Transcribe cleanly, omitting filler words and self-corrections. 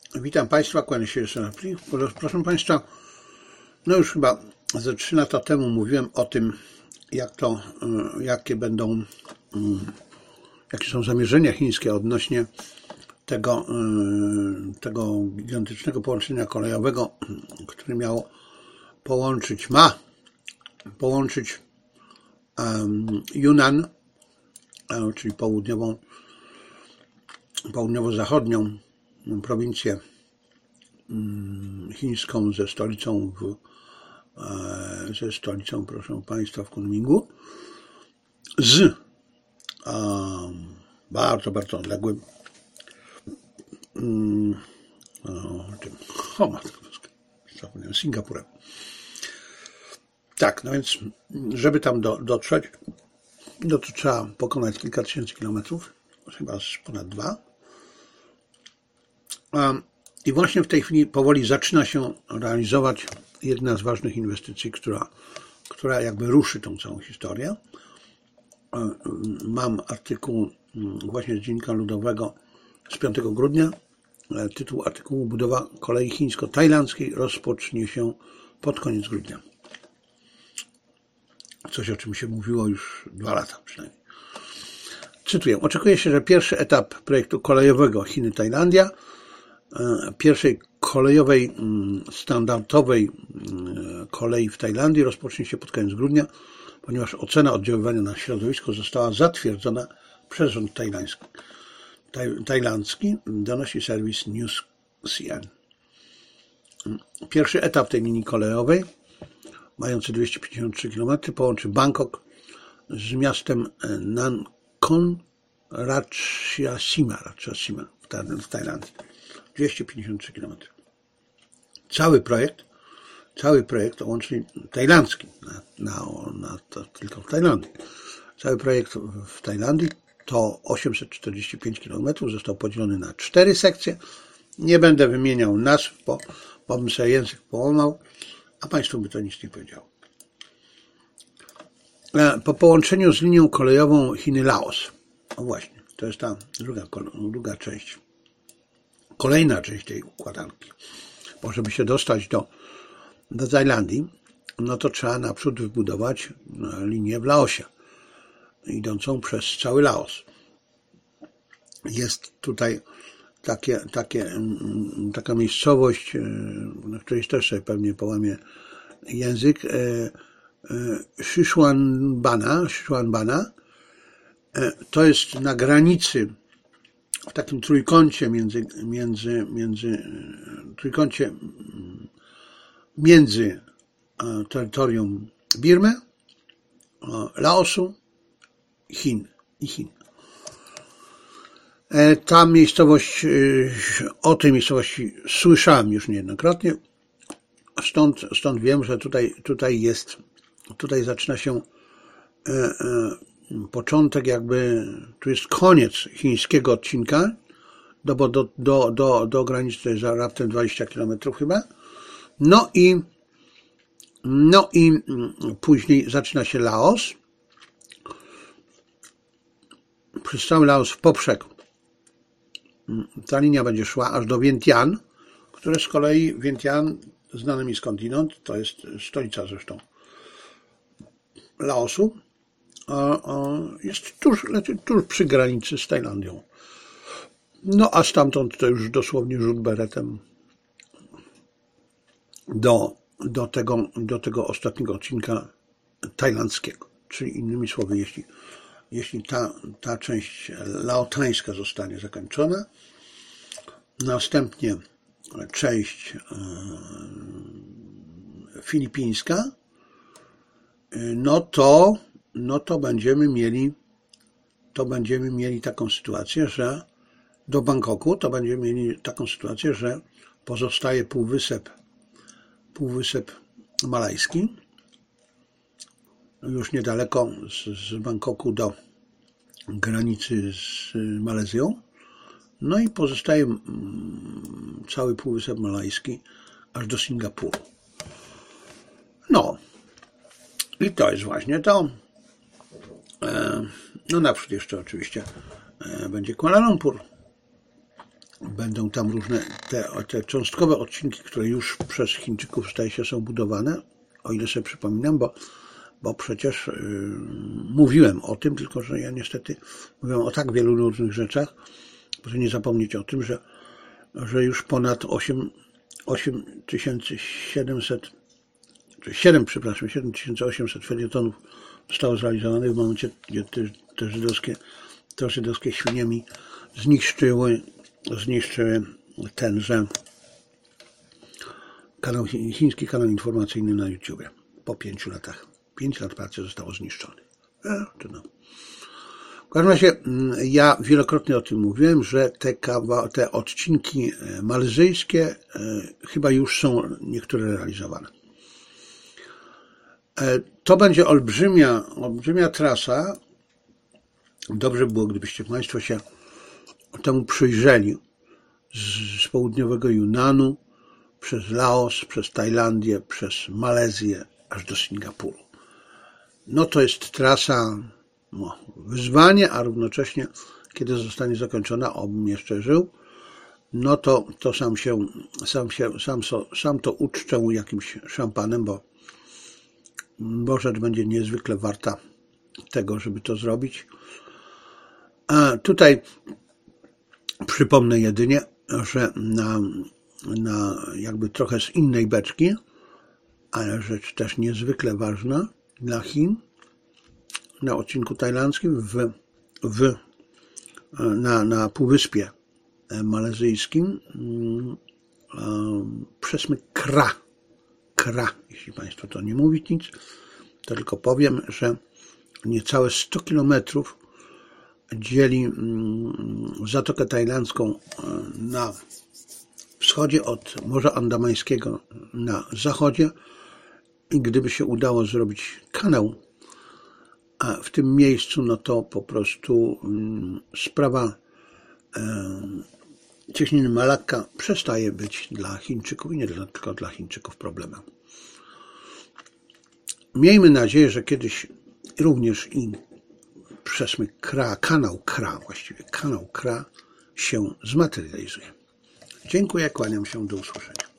Witam Państwa, kłaniam się jeszcze na plik. Proszę Państwa, no już chyba ze 3 lata temu mówiłem o tym, jakie są zamierzenia chińskie odnośnie tego gigantycznego połączenia kolejowego, które miało połączyć Yunnan, czyli południowo-zachodnią prowincję chińską ze stolicą, proszę Państwa, w Kunmingu, z bardzo, bardzo odległym Singapurem. Tak, no więc, żeby tam dotrzeć, no to trzeba pokonać kilka tysięcy kilometrów, chyba ponad 2. I właśnie w tej chwili powoli zaczyna się realizować jedna z ważnych inwestycji, która jakby ruszy tą całą historię. Mam artykuł właśnie z Dziennika Ludowego z 5 grudnia. Tytuł artykułu: budowa kolei chińsko-tajlandzkiej rozpocznie się pod koniec grudnia. Coś, o czym się mówiło już 2 lata przynajmniej. Cytuję: oczekuje się, że pierwszy etap projektu kolejowego Chiny-Tajlandia, pierwszej kolejowej, standardowej kolei w Tajlandii, rozpocznie się pod koniec grudnia, ponieważ ocena oddziaływania na środowisko została zatwierdzona przez rząd tajlandzki, donosi serwis News CN. Pierwszy etap tej linii kolejowej, mający 253 km, połączy Bangkok z miastem Nakhon Ratchasima w Tajlandii. 253 km. Cały projekt, łącznie tajlandzki, tylko w Tajlandii. Cały projekt w Tajlandii to 845 km, został podzielony na 4 sekcje. Nie będę wymieniał nazw, bo bym sobie język połamał, a Państwu by to nic nie powiedziało. Po połączeniu z linią kolejową Chiny-Laos, o właśnie, to jest ta druga część, kolejna część tej układanki, bo żeby się dostać do Tajlandii, no to trzeba naprzód wybudować linię w Laosie, idącą przez cały Laos. Jest tutaj taka miejscowość, na której też sobie pewnie połamie język, Sichuanbana. To jest na granicy, w takim trójkącie między terytorium Birmy, Laosu i Chin. Ta miejscowość, o tej miejscowości słyszałem już niejednokrotnie, stąd wiem, że tutaj zaczyna się początek, tu jest koniec chińskiego odcinka, bo do granicy to jest za raptem 20 km chyba. No i później zaczyna się Laos. Przez cały Laos w poprzek ta linia będzie szła aż do Vientiane, które z kolei Vientiane, znane mi skądinąd, to jest stolica zresztą Laosu, jest tuż przy granicy z Tajlandią. No a stamtąd to już dosłownie rzut beretem do tego ostatniego odcinka tajlandzkiego. Czyli innymi słowy, jeśli ta część laotańska zostanie zakończona, następnie część filipińska, no to będziemy mieli taką sytuację, że do Bangkoku to będziemy mieli taką sytuację, że pozostaje półwysep malajski, już niedaleko z Bangkoku do granicy z Malezją. No i pozostaje cały półwysep malajski aż do Singapuru. No i to jest właśnie to. No naprzód jeszcze oczywiście będzie Kuala Lumpur. Będą tam różne te cząstkowe odcinki, które już przez Chińczyków zdaje się są budowane, o ile sobie przypominam, bo przecież mówiłem o tym, tylko że ja niestety mówiłem o tak wielu różnych rzeczach, proszę nie zapomnieć o tym, że już ponad 8700, czy 7800 felietonów zostało zrealizowanych w momencie, gdzie te żydowskie świnie mi zniszczyły tenże chiński kanał informacyjny na YouTubie. Po 5 latach. 5 lat pracy zostało zniszczony. W każdym razie ja wielokrotnie o tym mówiłem, że te odcinki malezyjskie chyba już są niektóre realizowane. To będzie olbrzymia trasa. Dobrze było, gdybyście Państwo się temu przyjrzeli z południowego Yunanu, przez Laos, przez Tajlandię, przez Malezję, aż do Singapuru. No to jest trasa, wyzwanie, a równocześnie, kiedy zostanie zakończona, obym jeszcze żył, no to sam to uczczę jakimś szampanem, bo rzecz będzie niezwykle warta tego, żeby to zrobić. A tutaj przypomnę jedynie, że na jakby trochę z innej beczki, ale rzecz też niezwykle ważna dla Chin, na odcinku tajlandzkim na Półwyspie Malezyjskim przesmyk Kra, jeśli Państwo to nie mówić nic, to tylko powiem, że niecałe 100 kilometrów dzieli Zatokę Tajlandzką na wschodzie od Morza Andamańskiego na zachodzie i gdyby się udało zrobić kanał w tym miejscu, no to po prostu sprawa cieśniny Malakka przestaje być dla Chińczyków i nie tylko dla Chińczyków problemem. Miejmy nadzieję, że kiedyś również i przesmyk Kra, kanał Kra się zmaterializuje. Dziękuję, kłaniam się, do usłyszenia.